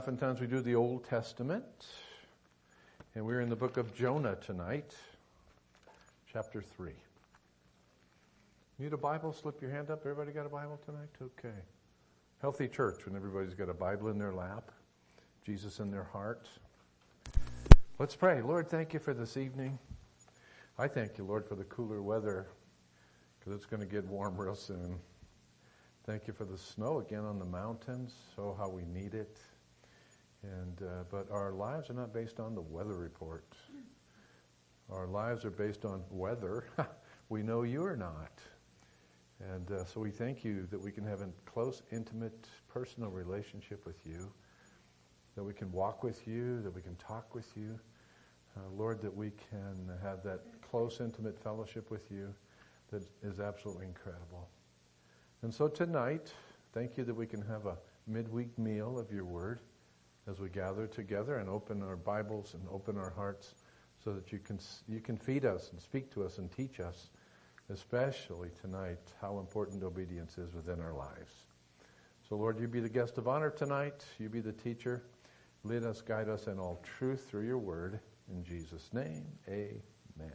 Oftentimes we do the Old Testament, and we're in the book of Jonah tonight, chapter 3. Need a Bible? Slip your hand up. Everybody got a Bible tonight? Okay. Healthy church when everybody's got a Bible in their lap, Jesus in their heart. Let's pray. Lord, thank you for this evening. I thank you, Lord, for the cooler weather, because it's going to get warm real soon. Thank you for the snow again on the mountains. Oh, how we need it. But our lives are not based on the weather report. Our lives are based on weather. We know you are not. And so we thank you that we can have a close, intimate, personal relationship with you, that we can walk with you, that we can talk with you. Lord, that we can have that close, intimate fellowship with you that is absolutely incredible. And so tonight, thank you that we can have a midweek meal of your word as we gather together and open our Bibles and open our hearts so that you can feed us and speak to us and teach us, especially tonight, how important obedience is within our lives. So Lord, you be the guest of honor tonight. You be the teacher. Lead us, guide us in all truth through your word. In Jesus' name, amen.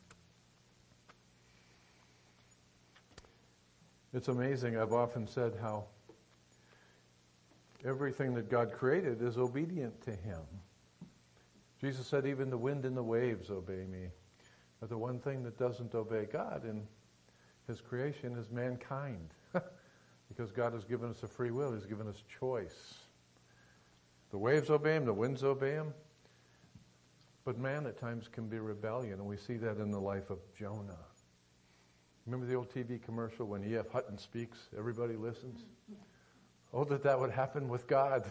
It's amazing. I've often said how everything that God created is obedient to him. Jesus said, even the wind and the waves obey me. But the one thing that doesn't obey God in his creation is mankind. Because God has given us a free will. He's given us choice. The waves obey him, the winds obey him. But man at times can be rebellion, and we see that in the life of Jonah. Remember the old TV commercial when E.F. Hutton speaks, everybody listens? Oh, that would happen with God.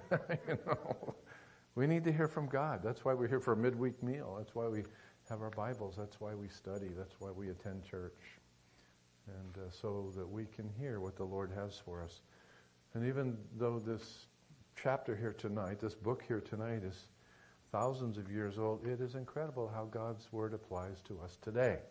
We need to hear from God. That's why we're here for a midweek meal. That's why we have our Bibles. That's why we study. That's why we attend church. And so that we can hear what the Lord has for us. And even though this chapter here tonight, this book here tonight is thousands of years old, it is incredible how God's word applies to us today.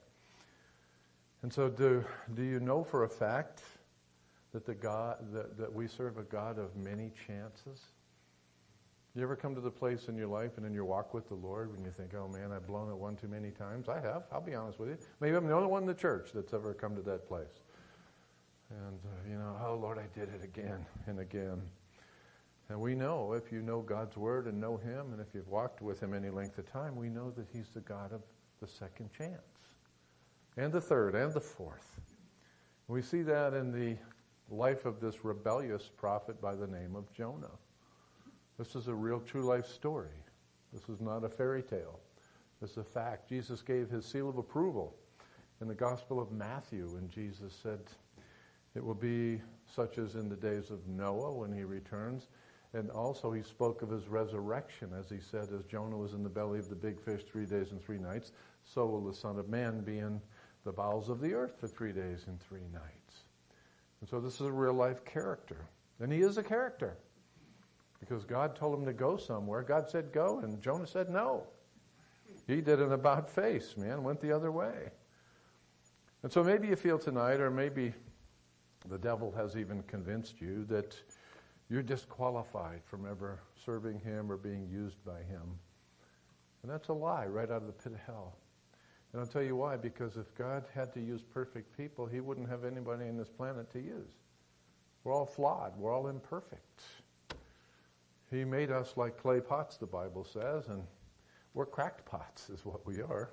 And so do you know for a fact that that we serve a God of many chances? You ever come to the place in your life and in your walk with the Lord when you think, oh man, I've blown it one too many times? I have. I'll be honest with you. Maybe I'm the only one in the church that's ever come to that place. And, oh Lord, I did it again and again. And we know, if you know God's word and know him, and if you've walked with him any length of time, we know that he's the God of the second chance. And the third, and the fourth. We see that in the life of this rebellious prophet by the name of Jonah. This is a real true life story. This is not a fairy tale. This is a fact. Jesus gave his seal of approval in the Gospel of Matthew, and Jesus said, it will be such as in the days of Noah when he returns. And also he spoke of his resurrection, as he said, as Jonah was in the belly of the big fish 3 days and 3 nights, so will the Son of Man be in the bowels of the earth for 3 days and 3 nights. And so this is a real life character. And he is a character. Because God told him to go somewhere. God said go, and Jonah said no. He did an about face, man, went the other way. And so maybe you feel tonight, or maybe the devil has even convinced you that you're disqualified from ever serving him or being used by him. And that's a lie right out of the pit of hell. And I'll tell you why, because if God had to use perfect people, he wouldn't have anybody on this planet to use. We're all flawed. We're all imperfect. He made us like clay pots, the Bible says, and we're cracked pots is what we are.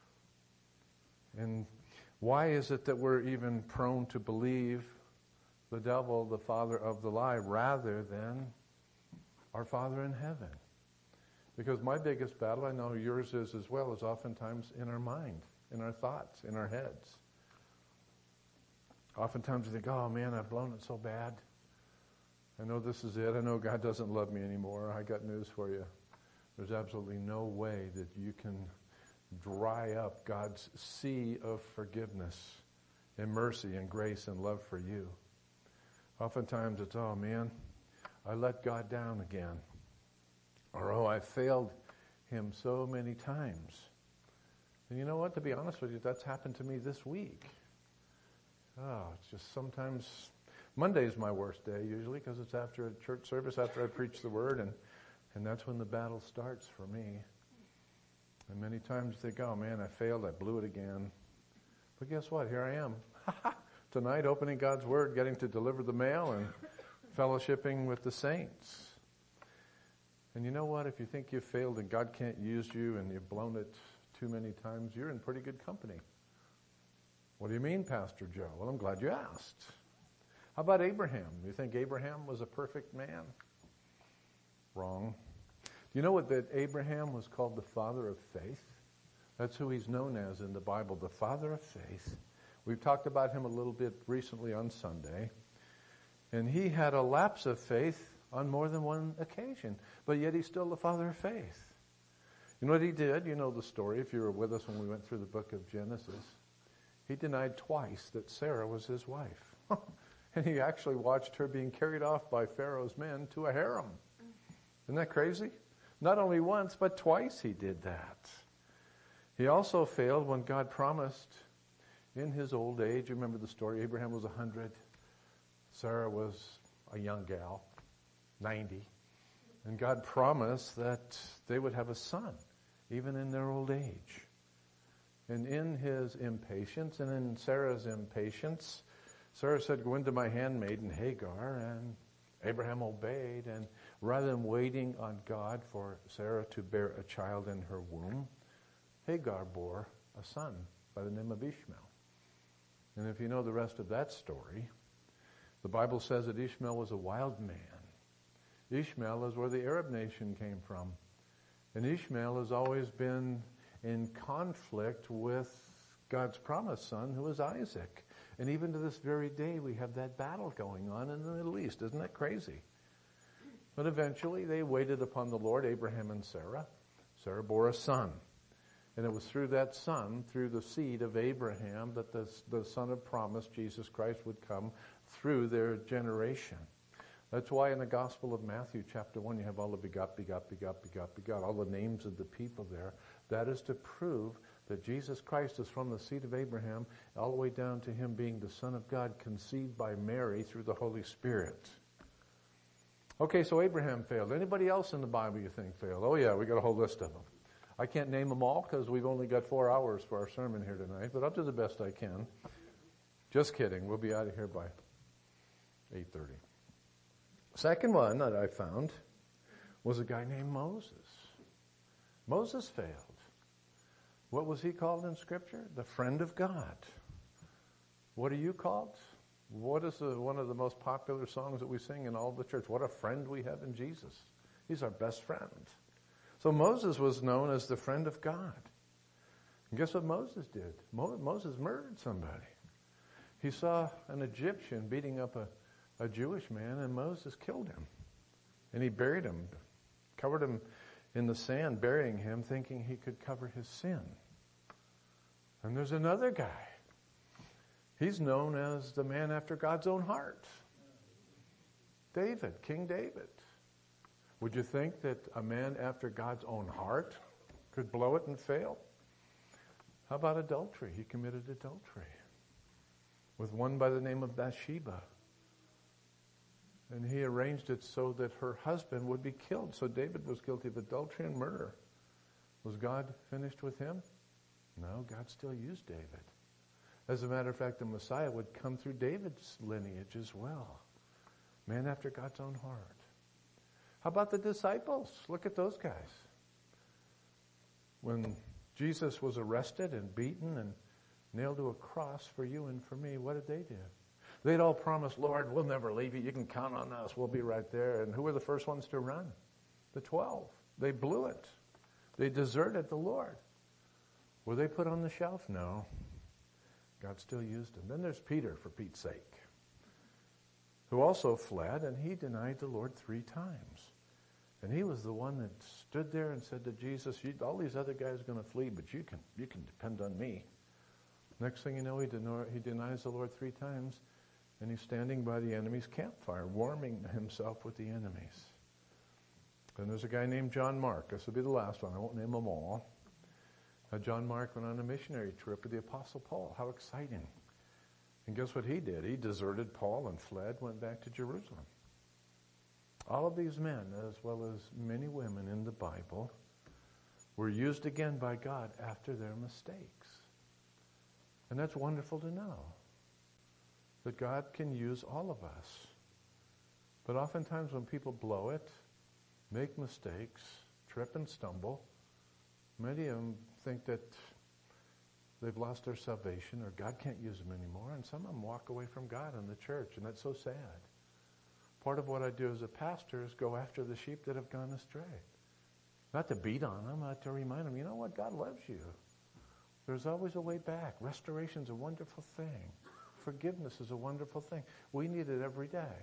And why is it that we're even prone to believe the devil, the father of the lie, rather than our Father in heaven? Because my biggest battle, I know yours is as well, is oftentimes in our mind, in our thoughts, in our heads. Oftentimes you think, oh man, I've blown it so bad. I know this is it. I know God doesn't love me anymore. I got news for you. There's absolutely no way that you can dry up God's sea of forgiveness and mercy and grace and love for you. Oftentimes it's, oh man, I let God down again. Or, oh, I failed him so many times. And you know what? To be honest with you, that's happened to me this week. Oh, it's just sometimes Monday is my worst day usually because it's after a church service, after I preach the word, and And that's when the battle starts for me. And many times you think, oh man, I failed, I blew it again. But guess what? Here I am. Tonight, opening God's Word, getting to deliver the mail and fellowshipping with the saints. And you know what? If you think you've failed and God can't use you and you've blown it too many times, you're in pretty good company. What do you mean, Pastor Joe? Well, I'm glad you asked. How about Abraham? You think Abraham was a perfect man? Wrong. Do you know what that Abraham was called the father of faith? That's who he's known as in the Bible, the father of faith. We've talked about him a little bit recently on Sunday. And he had a lapse of faith on more than one occasion, but yet he's still the father of faith. You know what he did? You know the story if you were with us when we went through the book of Genesis. He denied twice that Sarah was his wife. And he actually watched her being carried off by Pharaoh's men to a harem. Isn't that crazy? Not only once, but twice he did that. He also failed when God promised in his old age. You remember the story? Abraham was 100. Sarah was a young gal, 90. And God promised that they would have a son, even in their old age. And in his impatience and in Sarah's impatience, Sarah said, go into my handmaiden Hagar, and Abraham obeyed. And rather than waiting on God for Sarah to bear a child in her womb, Hagar bore a son by the name of Ishmael. And if you know the rest of that story, the Bible says that Ishmael was a wild man. Ishmael is where the Arab nation came from. And Ishmael has always been in conflict with God's promised son, who is Isaac. And even to this very day, we have that battle going on in the Middle East. Isn't that crazy? But eventually, they waited upon the Lord, Abraham and Sarah. Sarah bore a son. And it was through that son, through the seed of Abraham, that the son of promise, Jesus Christ, would come through their generation. That's why in the Gospel of Matthew, chapter 1, you have all the begot, all the names of the people there. That is to prove that Jesus Christ is from the seed of Abraham, all the way down to him being the Son of God, conceived by Mary through the Holy Spirit. Okay, so Abraham failed. Anybody else in the Bible you think failed? Oh yeah, we got a whole list of them. I can't name them all because we've only got 4 hours for our sermon here tonight, but I'll do the best I can. Just kidding. We'll be out of here by 8:30. Second one that I found was a guy named Moses. Moses failed. What was he called in Scripture? The friend of God. What are you called? What is one of the most popular songs that we sing in all the church? What a friend we have in Jesus. He's our best friend. So Moses was known as the friend of God. And guess what Moses did? Moses murdered somebody. He saw an Egyptian beating up a Jewish man, and Moses killed him. And he buried him, covered him in the sand, burying him, thinking he could cover his sin. And there's another guy. He's known as the man after God's own heart. David, King David. Would you think that a man after God's own heart could blow it and fail? How about adultery? He committed adultery with one by the name of Bathsheba. And he arranged it so that her husband would be killed. So David was guilty of adultery and murder. Was God finished with him? No, God still used David. As a matter of fact, the Messiah would come through David's lineage as well. Man after God's own heart. How about the disciples? Look at those guys. When Jesus was arrested and beaten and nailed to a cross for you and for me, what did they do? They'd all promised, Lord, we'll never leave you. You can count on us. We'll be right there. And who were the first ones to run? The 12. They blew it. They deserted the Lord. Were they put on the shelf? No. God still used them. Then there's Peter, for Pete's sake, who also fled, and he denied the Lord 3 times. And he was the one that stood there and said to Jesus, all these other guys are going to flee, but you can depend on me. Next thing you know, he denies the Lord 3 times, and he's standing by the enemy's campfire, warming himself with the enemies. Then there's a guy named John Mark. This will be the last one. I won't name them all. John Mark went on a missionary trip with the Apostle Paul. How exciting. And guess what he did? He deserted Paul and fled, went back to Jerusalem. All of these men, as well as many women in the Bible, were used again by God after their mistakes. And that's wonderful to know, that God can use all of us. But oftentimes when people blow it, make mistakes, trip and stumble, many of them think that they've lost their salvation or God can't use them anymore, and some of them walk away from God and the church, and that's so sad. Part of what I do as a pastor is go after the sheep that have gone astray. Not to beat on them, not to remind them, you know what, God loves you. There's always a way back. Restoration's a wonderful thing. Forgiveness is a wonderful thing. We need it every day.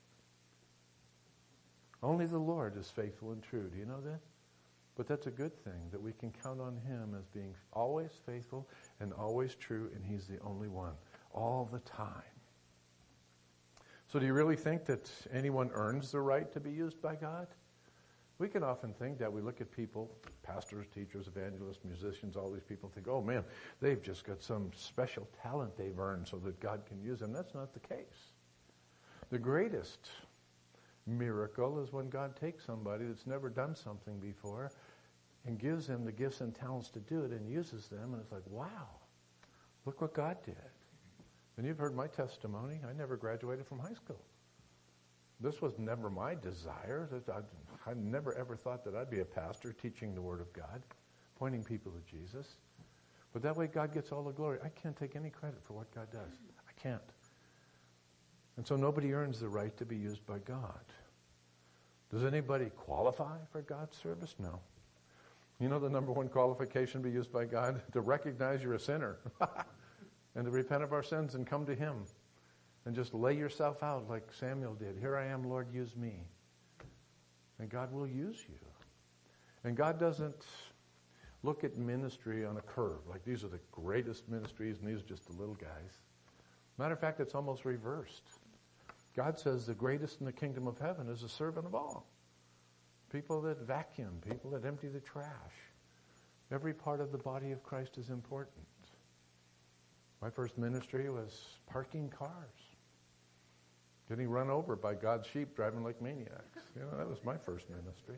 Only the Lord is faithful and true. Do you know that? But that's a good thing, that we can count on Him as being always faithful and always true, and He's the only one, all the time. So do you really think that anyone earns the right to be used by God? We can often think that. We look at people, pastors, teachers, evangelists, musicians, all these people think, oh man, they've just got some special talent they've earned so that God can use them. That's not the case. The greatest miracle is when God takes somebody that's never done something before and gives them the gifts and talents to do it and uses them, and it's like, wow, look what God did. And you've heard my testimony. I never graduated from high school. This was never my desire. I never ever thought that I'd be a pastor teaching the Word of God, pointing people to Jesus. But that way God gets all the glory. I can't take any credit for what God does. I can't. And so nobody earns the right to be used by God. Does anybody qualify for God's service? No. You know the number one qualification to be used by God? To recognize you're a sinner and to repent of our sins and come to Him and just lay yourself out like Samuel did. Here I am, Lord, use me. And God will use you. And God doesn't look at ministry on a curve, like these are the greatest ministries and these are just the little guys. Matter of fact, it's almost reversed. God says the greatest in the kingdom of heaven is a servant of all. People that vacuum, people that empty the trash. Every part of the body of Christ is important. My first ministry was parking cars. Getting run over by God's sheep driving like maniacs. You know, that was my first ministry.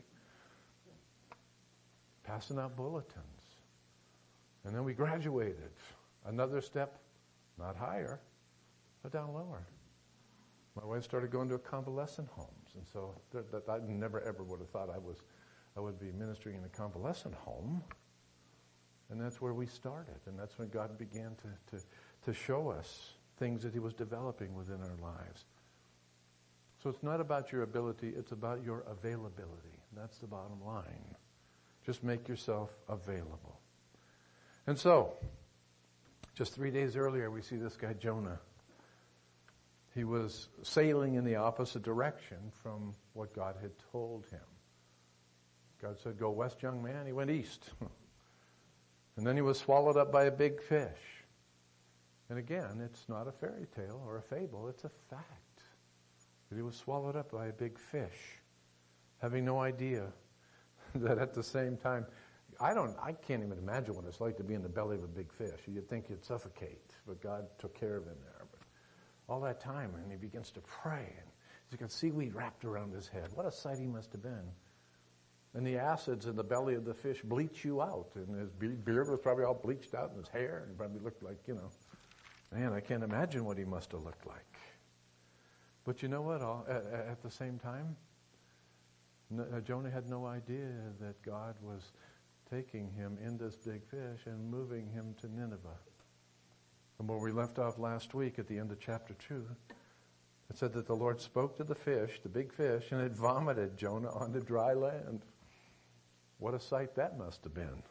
Passing out bulletins. And then we graduated. Another step, not higher, but down lower. My wife started going to convalescent homes, and so I never ever would have thought I would be ministering in a convalescent home. And that's where we started, and that's when God began to show us things that He was developing within our lives. So it's not about your ability, it's about your availability. That's the bottom line. Just make yourself available. And so, just 3 days earlier, we see this guy Jonah. He was sailing in the opposite direction from what God had told him. God said, go west, young man. He went east. And then he was swallowed up by a big fish. And again, it's not a fairy tale or a fable, it's a fact. That he was swallowed up by a big fish, having no idea that at the same time, I can't even imagine what it's like to be in the belly of a big fish. You'd think you'd suffocate, but God took care of him there. But all that time, and he begins to pray, and he's got seaweed wrapped around his head. What a sight he must have been. And the acids in the belly of the fish bleach you out, and his beard was probably all bleached out, and his hair, and probably looked like, man, I can't imagine what he must have looked like. But you know what? At the same time, Jonah had no idea that God was taking him in this big fish and moving him to Nineveh. And where we left off last week at the end of chapter 2, it said that the Lord spoke to the fish, the big fish, and it vomited Jonah onto dry land. What a sight that must have been.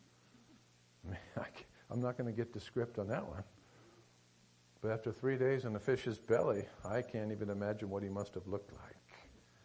I'm not going to get the script on that one. But after 3 days in the fish's belly, I can't even imagine what he must have looked like.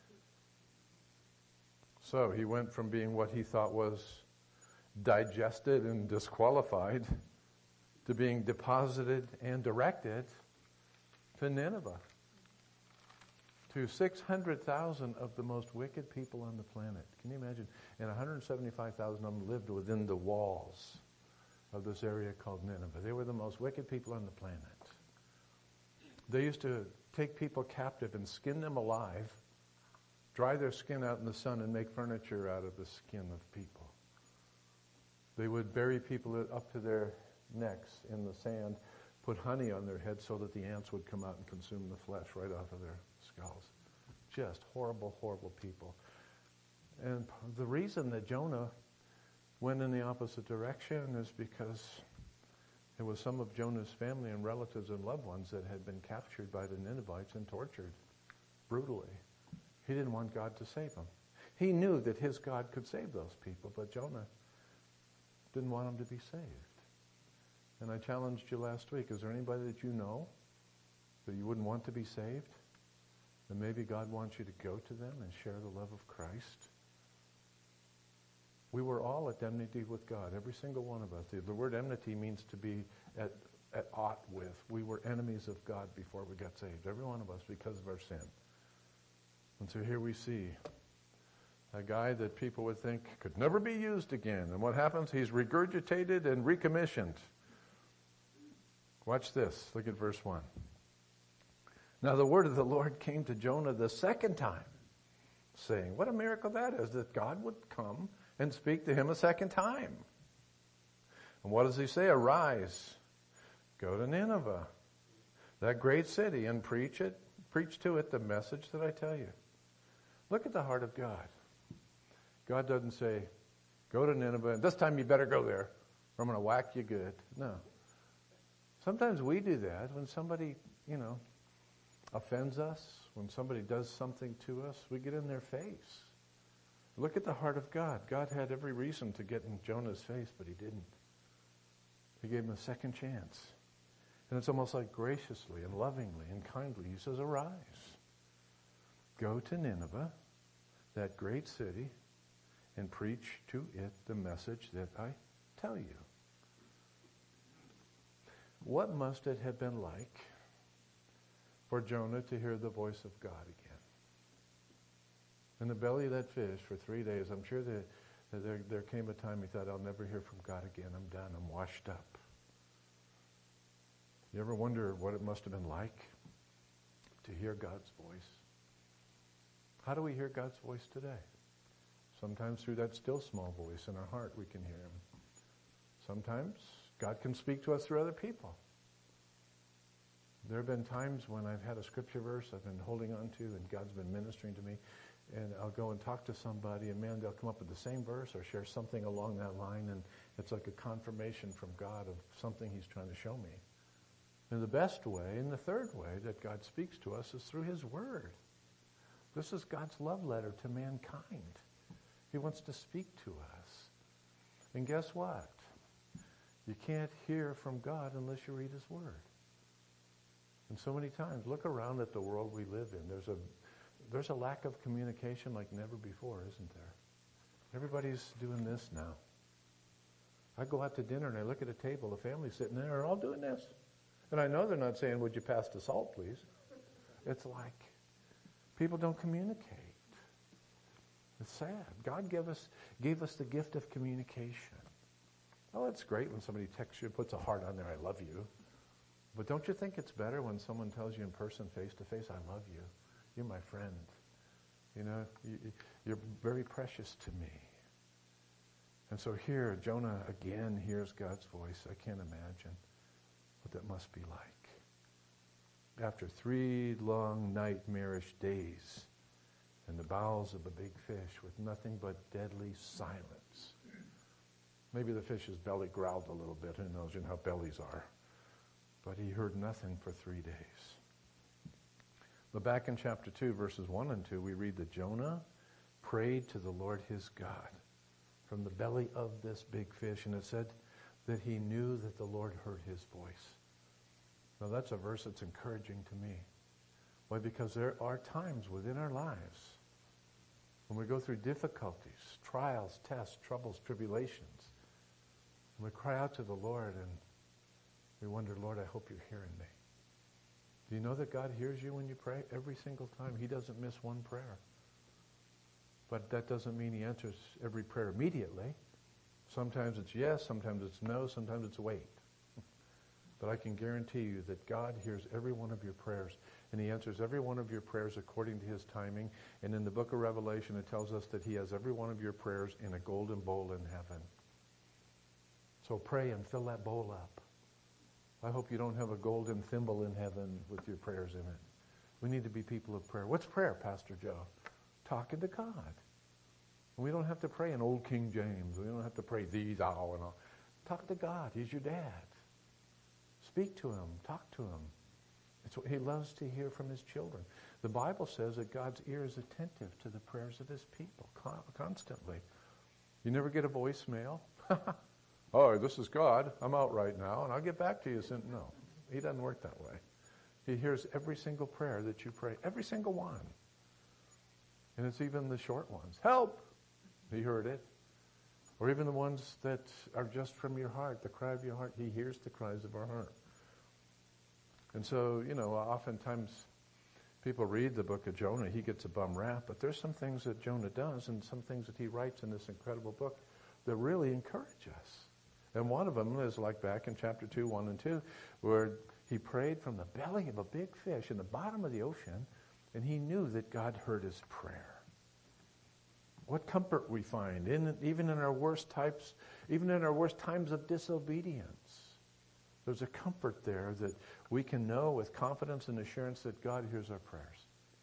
So he went from being what he thought was digested and disqualified to being deposited and directed to Nineveh, to 600,000 of the most wicked people on the planet. Can you imagine? And 175,000 of them lived within the walls of this area called Nineveh. They were the most wicked people on the planet. They used to take people captive and skin them alive, dry their skin out in the sun and make furniture out of the skin of people. They would bury people up to their necks in the sand, put honey on their heads so that the ants would come out and consume the flesh right off of their skulls. Just horrible, horrible people. And the reason that Jonah went in the opposite direction is because it was some of Jonah's family and relatives and loved ones that had been captured by the Ninevites and tortured brutally. He didn't want God to save them. He knew that his God could save those people, but Jonah didn't want them to be saved. And I challenged you last week, is there anybody that you know that you wouldn't want to be saved? And maybe God wants you to go to them and share the love of Christ. We were all at enmity with God, every single one of us. The word enmity means to be at aught with. We were enemies of God before we got saved, every one of us, because of our sin. And so here we see a guy that people would think could never be used again. And what happens? He's regurgitated and recommissioned. Watch this. Look at verse 1. Now the word of the Lord came to Jonah the second time, saying, what a miracle that is, that God would come and speak to him a second time. And what does he say? Arise, go to Nineveh, that great city, and preach to it the message that I tell you. Look at the heart of God. God doesn't say, go to Nineveh, and this time you better go there, or I'm going to whack you good. No. Sometimes we do that when somebody, offends us, when somebody does something to us, we get in their face. Look at the heart of God. God had every reason to get in Jonah's face, but he didn't. He gave him a second chance. And it's almost like graciously and lovingly and kindly. He says, arise. Go to Nineveh, that great city, and preach to it the message that I tell you. What must it have been like for Jonah to hear the voice of God again? In the belly of that fish for 3 days, I'm sure that there came a time he thought, I'll never hear from God again. I'm done. I'm washed up. You ever wonder what it must have been like to hear God's voice? How do we hear God's voice today? Sometimes through that still small voice in our heart we can hear him. Sometimes God can speak to us through other people. There have been times when I've had a scripture verse I've been holding on to and God's been ministering to me, and I'll go and talk to somebody, and man, they'll come up with the same verse or share something along that line, and it's like a confirmation from God of something he's trying to show me. And the best way, and the third way that God speaks to us is through his word. This is God's love letter to mankind. He wants to speak to us. And guess what? You can't hear from God unless you read his word. And so many times, look around at the world we live in. There's a lack of communication like never before, isn't there? Everybody's doing this now. I go out to dinner and I look at a table, the family's sitting there, they're all doing this. And I know they're not saying, would you pass the salt, please? It's like people don't communicate. It's sad. God gave us the gift of communication. Oh, it's great when somebody texts you, puts a heart on there, I love you. But don't you think it's better when someone tells you in person, face to face, I love you. You're my friend. You're very precious to me. And so here, Jonah again hears God's voice. I can't imagine what that must be like. After 3 long nightmarish days in the bowels of a big fish with nothing but deadly silence. Maybe the fish's belly growled a little bit. Who knows? You know how bellies are. But he heard nothing for 3 days. But back in chapter 2, verses 1 and 2, we read that Jonah prayed to the Lord his God from the belly of this big fish. And it said that he knew that the Lord heard his voice. Now that's a verse that's encouraging to me. Why? Because there are times within our lives when we go through difficulties, trials, tests, troubles, tribulations, and we cry out to the Lord and we wonder, Lord, I hope you're hearing me. Do you know that God hears you when you pray? Every single time. He doesn't miss one prayer. But that doesn't mean he answers every prayer immediately. Sometimes it's yes, sometimes it's no, sometimes it's wait. But I can guarantee you that God hears every one of your prayers. and he answers every one of your prayers according to his timing. And in the book of Revelation, it tells us that he has every one of your prayers in a golden bowl in heaven. So pray and fill that bowl up. I hope you don't have a golden thimble in heaven with your prayers in it. We need to be people of prayer. What's prayer, Pastor Joe? Talking to God. And we don't have to pray in old King James. We don't have to pray thee, thou, and all. Talk to God. He's your dad. Speak to him. Talk to him. It's what he loves to hear from his children. The Bible says that God's ear is attentive to the prayers of his people constantly. You never get a voicemail? Oh, this is God. I'm out right now, and I'll get back to you soon. No, he doesn't work that way. He hears every single prayer that you pray, every single one. And it's even the short ones. Help! He heard it. Or even the ones that are just from your heart, the cry of your heart. He hears the cries of our heart. And so, oftentimes people read the book of Jonah. He gets a bum rap. But there's some things that Jonah does and some things that he writes in this incredible book that really encourage us. And one of them is like back in chapter 2, 1 and 2, where he prayed from the belly of a big fish in the bottom of the ocean, and he knew that God heard his prayer. What comfort we find, even in our worst times of disobedience. There's a comfort there that we can know with confidence and assurance that God hears our prayers.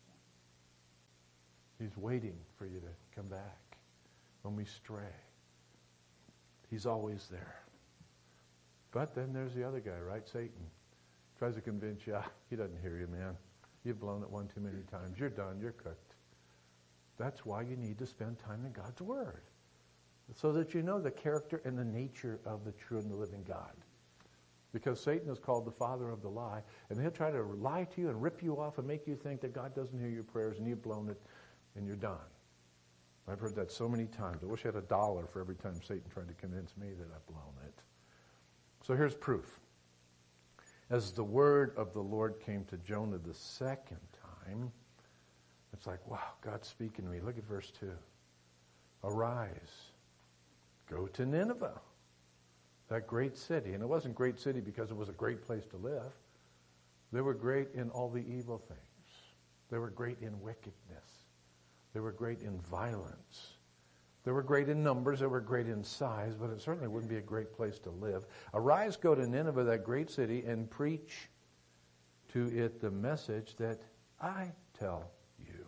He's waiting for you to come back when we stray. He's always there. But then there's the other guy, right? Satan. Tries to convince you, he doesn't hear you, man. You've blown it one too many times. You're done. You're cooked. That's why you need to spend time in God's Word. So that you know the character and the nature of the true and the living God. Because Satan is called the father of the lie, and he'll try to lie to you and rip you off and make you think that God doesn't hear your prayers and you've blown it and you're done. I've heard that so many times. I wish I had $1 for every time Satan tried to convince me that I've blown it. So here's proof. As the word of the Lord came to Jonah the second time, it's like, wow, God's speaking to me. Look at verse 2. Arise, go to Nineveh, that great city. And it wasn't a great city because it was a great place to live. They were great in all the evil things. They were great in wickedness. They were great in violence. They were great in numbers. They were great in size, but it certainly wouldn't be a great place to live. Arise, go to Nineveh, that great city, and preach to it the message that I tell you.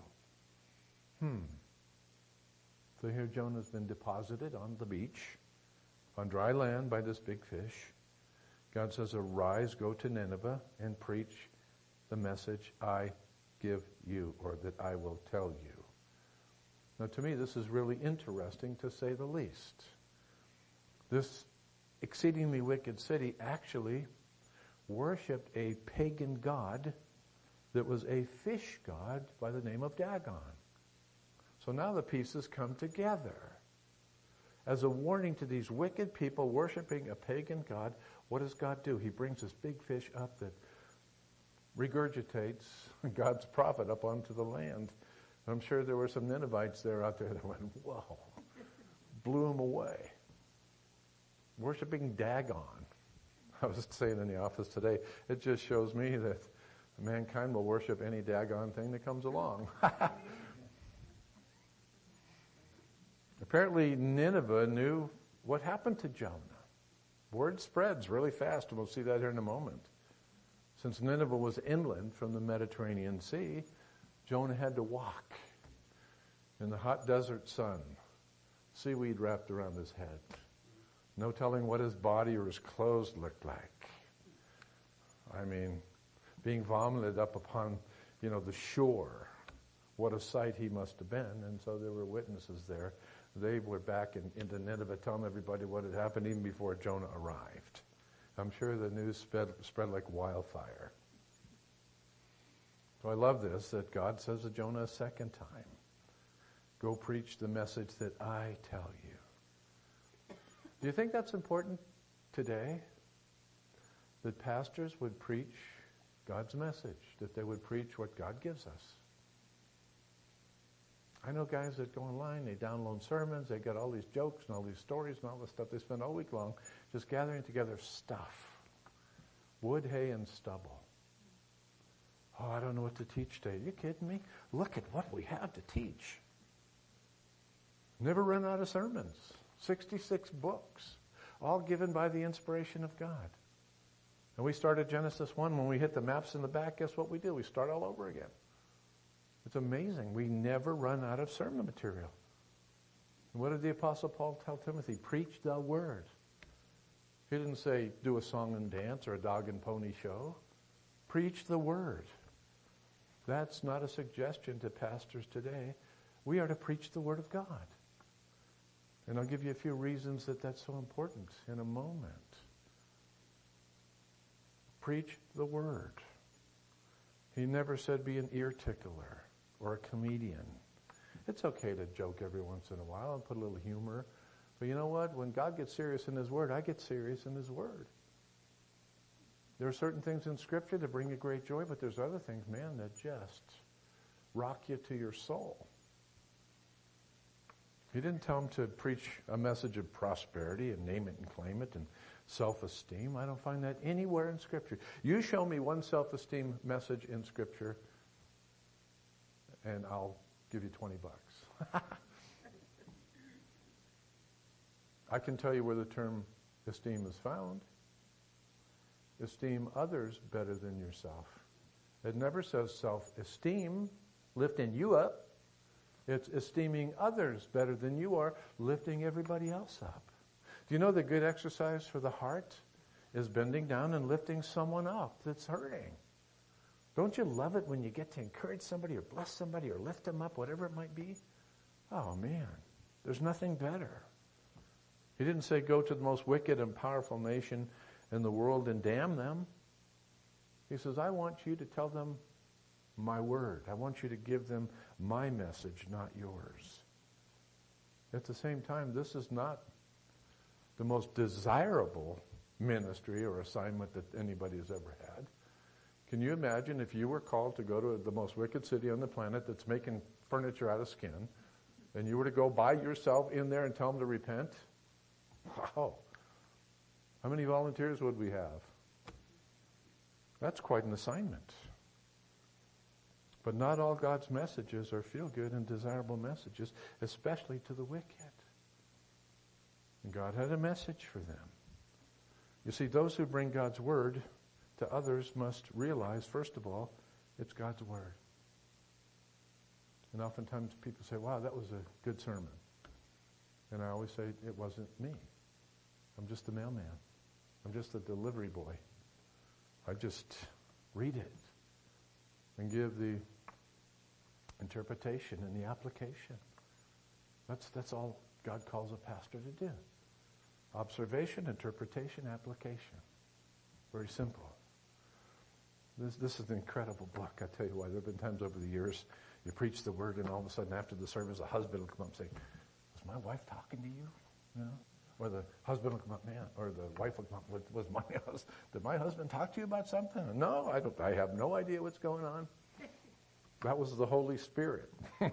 So here Jonah's been deposited on the beach, on dry land by this big fish. God says, arise, go to Nineveh, and preach the message I give you, or that I will tell you. Now, to me, this is really interesting, to say the least. This exceedingly wicked city actually worshipped a pagan god that was a fish god by the name of Dagon. So now the pieces come together. As a warning to these wicked people worshiping a pagan god, what does God do? He brings this big fish up that regurgitates God's prophet up onto the land. I'm sure there were some Ninevites there out there that went, whoa, blew him away. Worshipping Dagon. I was saying in the office today, it just shows me that mankind will worship any Dagon thing that comes along. Apparently Nineveh knew what happened to Jonah. Word spreads really fast, and we'll see that here in a moment. Since Nineveh was inland from the Mediterranean Sea, Jonah had to walk in the hot desert sun, seaweed wrapped around his head. No telling what his body or his clothes looked like. I mean, being vomited up upon, the shore. What a sight he must have been. And so there were witnesses there. They were back into Nineveh telling everybody what had happened even before Jonah arrived. I'm sure the news spread like wildfire. So I love this, that God says to Jonah a second time, go preach the message that I tell you. Do you think that's important today? That pastors would preach God's message, that they would preach what God gives us. I know guys that go online, they download sermons, they got all these jokes and all these stories and all this stuff. They spend all week long just gathering together stuff. Wood, hay, and stubble. Oh, I don't know what to teach today. Are you kidding me? Look at what we have to teach. Never run out of sermons. 66 books, all given by the inspiration of God. And we started Genesis 1. When we hit the maps in the back, guess what we do? We start all over again. It's amazing. We never run out of sermon material. And what did the Apostle Paul tell Timothy? Preach the word. He didn't say do a song and dance or a dog and pony show. Preach the word. That's not a suggestion to pastors today. We are to preach the word of God. And I'll give you a few reasons that that's so important in a moment. Preach the word. He never said be an ear tickler or a comedian. It's okay to joke every once in a while and put a little humor. But you know what? When God gets serious in His word, I get serious in His word. There are certain things in Scripture that bring you great joy, but there's other things, man, that just rock you to your soul. He didn't tell him to preach a message of prosperity and name it and claim it and self-esteem. I don't find that anywhere in Scripture. You show me one self-esteem message in Scripture, and I'll give you $20. I can tell you where the term esteem is found. Esteem others better than yourself. It never says self-esteem, lifting you up. It's esteeming others better than you are, lifting everybody else up. Do you know the good exercise for the heart is bending down and lifting someone up that's hurting? Don't you love it when you get to encourage somebody or bless somebody or lift them up, whatever it might be? Oh, man, there's nothing better. He didn't say go to the most wicked and powerful nation in the world and damn them. He says, I want you to tell them my word. I want you to give them my message, not yours. At the same time, this is not the most desirable ministry or assignment that anybody has ever had. Can you imagine if you were called to go to the most wicked city on the planet that's making furniture out of skin, and you were to go by yourself in there and tell them to repent? Wow. How many volunteers would we have? That's quite an assignment. But not all God's messages are feel-good and desirable messages, especially to the wicked. And God had a message for them. You see, those who bring God's word to others must realize, first of all, it's God's word. And oftentimes people say, wow, that was a good sermon. And I always say, it wasn't me. I'm just a mailman. I'm just a delivery boy. I just read it and give the interpretation and the application. That's all God calls a pastor to do. Observation, interpretation, application. Very simple. This is an incredible book. I tell you why. There have been times over the years you preach the word and all of a sudden after the service a husband will come up and say, was my wife talking to you? You know? Or the husband will come up, man, or the wife will come up, did my husband talk to you about something? No, I have no idea what's going on. That was the Holy Spirit.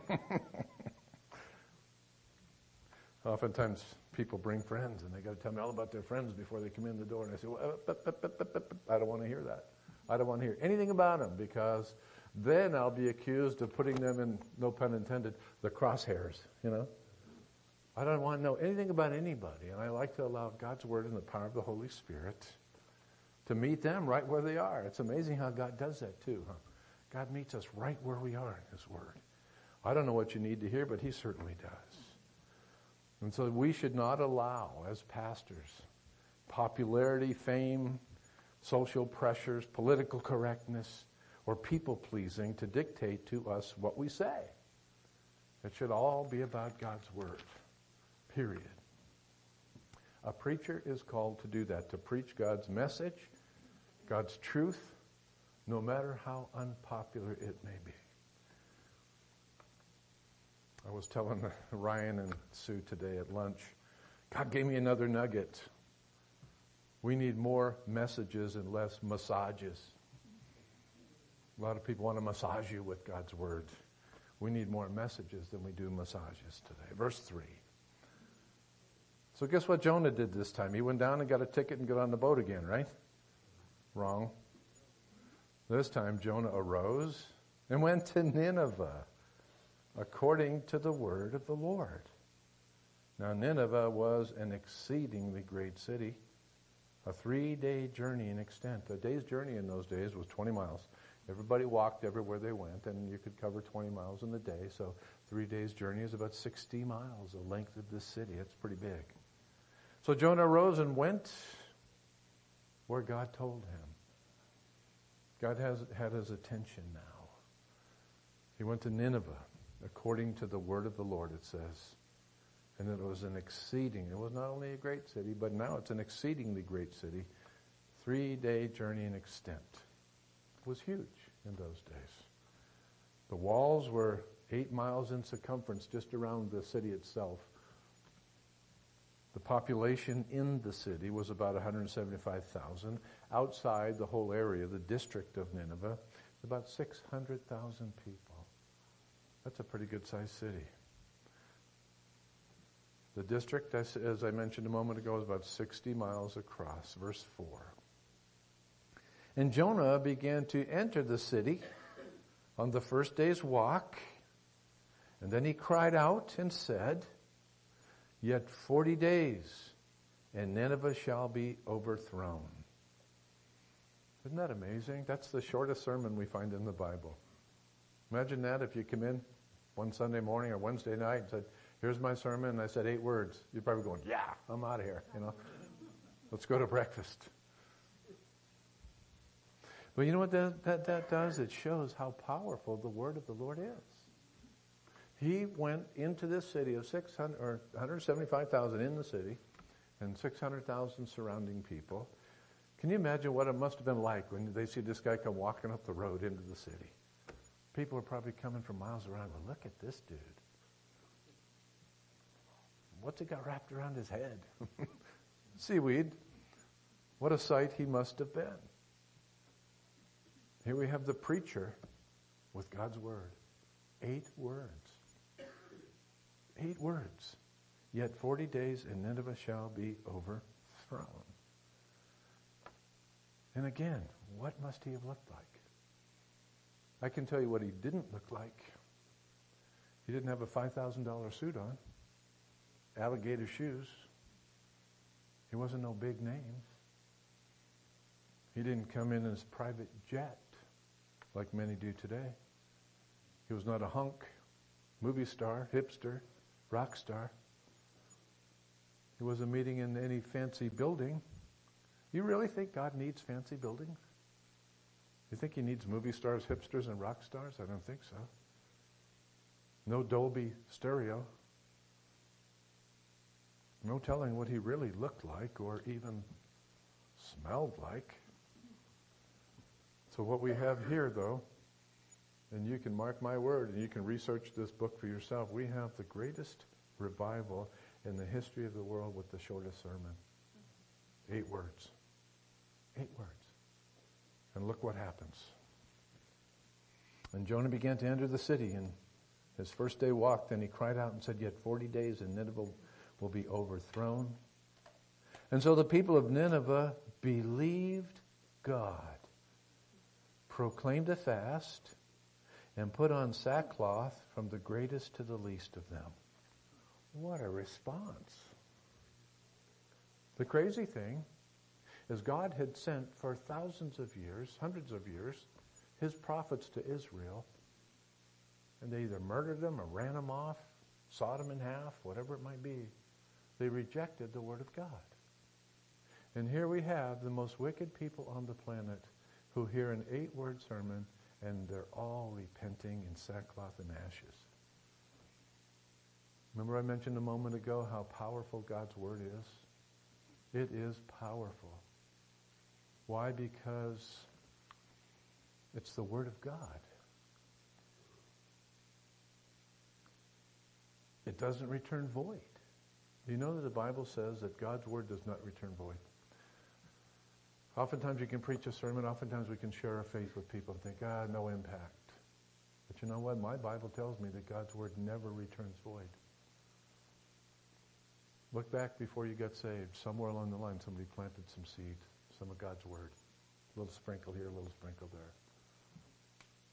Oftentimes people bring friends and they got to tell me all about their friends before they come in the door. And I say, well, I don't want to hear that. I don't want to hear anything about them because then I'll be accused of putting them in, no pun intended, the crosshairs, you know. I don't want to know anything about anybody. And I like to allow God's word and the power of the Holy Spirit to meet them right where they are. It's amazing how God does that too, huh? God meets us right where we are in His word. I don't know what you need to hear, but He certainly does. And so we should not allow, as pastors, popularity, fame, social pressures, political correctness, or people-pleasing to dictate to us what we say. It should all be about God's word, period. A preacher is called to do that, to preach God's message, God's truth, no matter how unpopular it may be. I was telling Ryan and Sue today at lunch, God gave me another nugget. We need more messages and less massages. A lot of people want to massage you with God's word. We need more messages than we do massages today. Verse 3. So guess what Jonah did this time? He went down and got a ticket and got on the boat again, right? Wrong. This time Jonah arose and went to Nineveh, according to the word of the Lord. Now Nineveh was an exceedingly great city, a 3-day journey in extent. A day's journey in those days was 20 miles. Everybody walked everywhere they went, and you could cover 20 miles in the day. So 3 days' journey is about 60 miles, the length of this city. It's pretty big. So Jonah arose and went where God told him. God had his attention now. He went to Nineveh, according to the word of the Lord, it says. And it was it was not only a great city, but now it's an exceedingly great city. 3-day journey in extent. It was huge in those days. The walls were 8 miles in circumference just around the city itself. The population in the city was about 175,000. Outside the whole area, the district of Nineveh, about 600,000 people. That's a pretty good-sized city. The district, as I mentioned a moment ago, is about 60 miles across. Verse 4. And Jonah began to enter the city on the first day's walk. And then he cried out and said, Yet 40 days, and Nineveh shall be overthrown. Isn't that amazing? That's the shortest sermon we find in the Bible. Imagine that if you come in one Sunday morning or Wednesday night and said, here's my sermon, and I said 8 words. You're probably going, yeah, I'm out of here, Let's go to breakfast. But you know what that does? It shows how powerful the word of the Lord is. He went into this city of 175,000 in the city and 600,000 surrounding people. Can you imagine what it must have been like when they see this guy come walking up the road into the city? People are probably coming from miles around. Well, look at this dude. What's he got wrapped around his head? Seaweed. What a sight he must have been. Here we have the preacher with God's word. 8 words. 8 words. Yet 40 days and Nineveh shall be overthrown. And again, what must he have looked like? I can tell you what he didn't look like. He didn't have a $5,000 suit on, alligator shoes. He wasn't no big name. He didn't come in his private jet like many do today. He was not a hunk, movie star, hipster, rock star. He wasn't meeting in any fancy building. You really think God needs fancy buildings? You think he needs movie stars, hipsters, and rock stars? I don't think so. No Dolby stereo. No telling what he really looked like or even smelled like. So what we have here, though, and you can mark my word and you can research this book for yourself, we have the greatest revival in the history of the world with the shortest sermon. 8 words. 8 words. And look what happens. And Jonah began to enter the city, and his first day walked, and he cried out and said, Yet 40 days and Nineveh will be overthrown. And so the people of Nineveh believed God, proclaimed a fast, and put on sackcloth from the greatest to the least of them. What a response. The crazy thing is God had sent for thousands of years, hundreds of years, his prophets to Israel, and they either murdered them or ran them off, sawed them in half, whatever it might be. They rejected the word of God. And here we have the most wicked people on the planet who hear an 8-word sermon and they're all repenting in sackcloth and ashes. Remember I mentioned a moment ago how powerful God's word is? It is powerful. Why? Because it's the word of God. It doesn't return void. Do you know that the Bible says that God's word does not return void? Oftentimes you can preach a sermon, oftentimes we can share our faith with people and think, no impact. But you know what? My Bible tells me that God's word never returns void. Look back before you got saved. Somewhere along the line somebody planted some seed, some of God's word. A little sprinkle here, a little sprinkle there.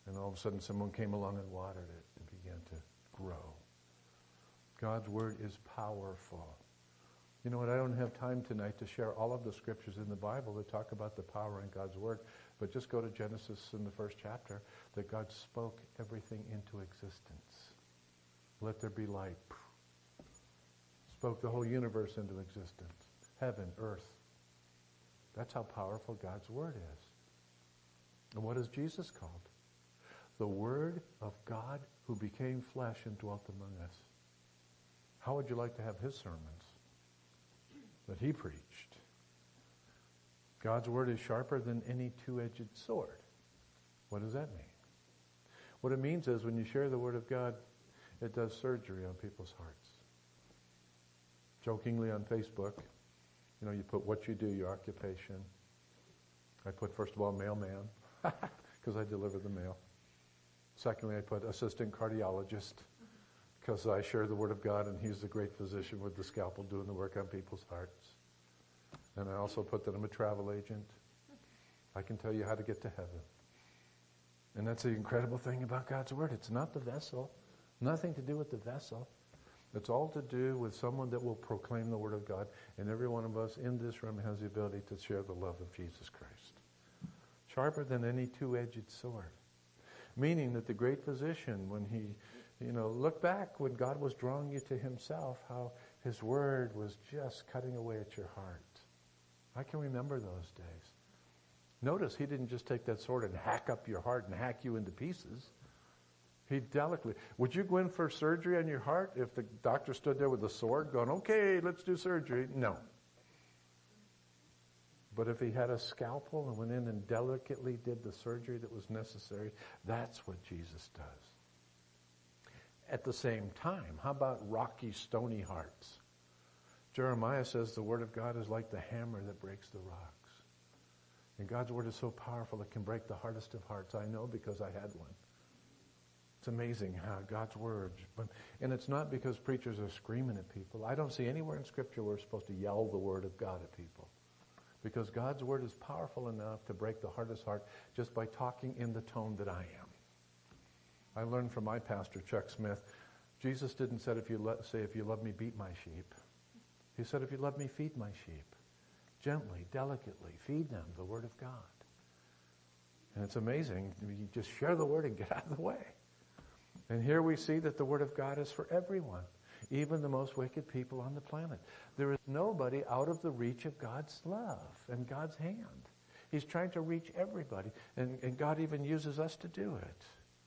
And all of a sudden someone came along and watered it and began to grow. God's word is powerful. You know what, I don't have time tonight to share all of the scriptures in the Bible that talk about the power in God's word, but just go to Genesis in the first chapter, that God spoke everything into existence. Let there be light. Spoke the whole universe into existence. Heaven, earth. That's how powerful God's word is. And what is Jesus called? The Word of God who became flesh and dwelt among us. How would you like to have his sermons that he preached? God's word is sharper than any two-edged sword. What does that mean? What it means is when you share the word of God, it does surgery on people's hearts. Jokingly on Facebook, you put what you do, your occupation. I put, first of all, mailman, because I deliver the mail. Secondly, I put assistant cardiologist, because I share the word of God, and he's the great physician with the scalpel doing the work on people's hearts. And I also put that I'm a travel agent. I can tell you how to get to heaven. And that's the incredible thing about God's word. It's not the vessel. Nothing to do with the vessel. It's all to do with someone that will proclaim the word of God. And every one of us in this room has the ability to share the love of Jesus Christ. Sharper than any two-edged sword. Meaning that the great physician, when he, look back when God was drawing you to himself, how his word was just cutting away at your heart. I can remember those days. Notice he didn't just take that sword and hack up your heart and hack you into pieces. He delicately. Would you go in for surgery on your heart if the doctor stood there with a sword going, okay, let's do surgery? No. But if he had a scalpel and went in and delicately did the surgery that was necessary, that's what Jesus does. At the same time, how about rocky, stony hearts? Jeremiah says the word of God is like the hammer that breaks the rocks. And God's word is so powerful it can break the hardest of hearts. I know because I had one. It's amazing how God's word, and it's not because preachers are screaming at people. I don't see anywhere in Scripture where we're supposed to yell the word of God at people. Because God's word is powerful enough to break the hardest heart just by talking in the tone that I am. I learned from my pastor, Chuck Smith, Jesus didn't say, if you love me, beat my sheep. He said, if you love me, feed my sheep. Gently, delicately, feed them the word of God. And it's amazing. You just share the word and get out of the way. And here we see that the word of God is for everyone, even the most wicked people on the planet. There is nobody out of the reach of God's love and God's hand. He's trying to reach everybody, and God even uses us to do it.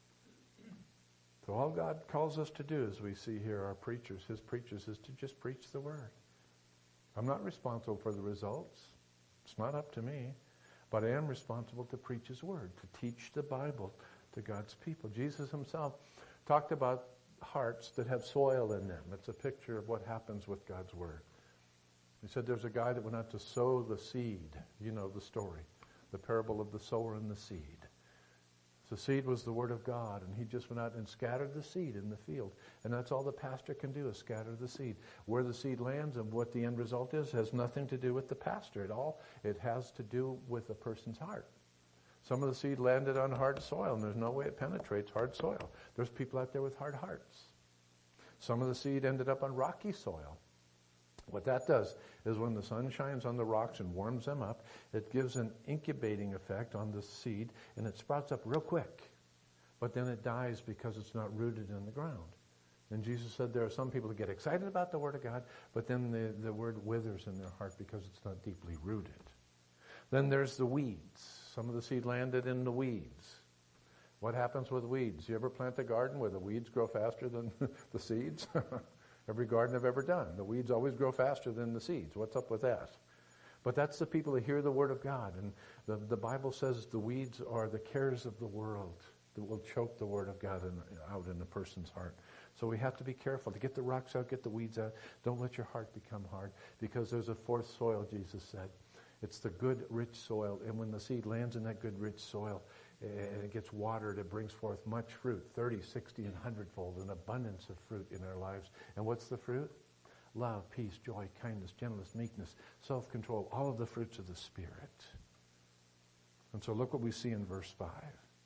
So all God calls us to do, as we see here, our preachers, his preachers, is to just preach the word. I'm not responsible for the results. It's not up to me. But I am responsible to preach his word, to teach the Bible to God's people. Jesus himself talked about hearts that have soil in them. It's a picture of what happens with God's word. He said there's a guy that went out to sow the seed. You know the story, the parable of the sower and the seed. The seed was the word of God, and he just went out and scattered the seed in the field. And that's all the pastor can do, is scatter the seed. Where the seed lands and what the end result is has nothing to do with the pastor at all. It has to do with a person's heart. Some of the seed landed on hard soil, and there's no way it penetrates hard soil. There's people out there with hard hearts. Some of the seed ended up on rocky soil. What that does is when the sun shines on the rocks and warms them up, it gives an incubating effect on the seed, and it sprouts up real quick. But then it dies because it's not rooted in the ground. And Jesus said there are some people that get excited about the Word of God, but then the Word withers in their heart because it's not deeply rooted. Then there's the weeds. Some of the seed landed in the weeds. What happens with weeds? You ever plant a garden where the weeds grow faster than the seeds? Every garden I've ever done. The weeds always grow faster than the seeds. What's up with that? But that's the people that hear the word of God. And the Bible says the weeds are the cares of the world that will choke the word of God out in a person's heart. So we have to be careful to get the rocks out, get the weeds out. Don't let your heart become hard, because there's a fourth soil, Jesus said. It's the good, rich soil. And when the seed lands in that good, rich soil, and it gets watered, it brings forth much fruit, 30, 60, and 100-fold, an abundance of fruit in our lives. And what's the fruit? Love, peace, joy, kindness, gentleness, meekness, self-control, all of the fruits of the Spirit. And so look what we see in verse 5.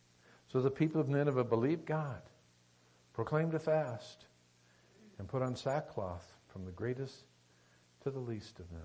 So the people of Nineveh believed God, proclaimed a fast, and put on sackcloth from the greatest to the least of them.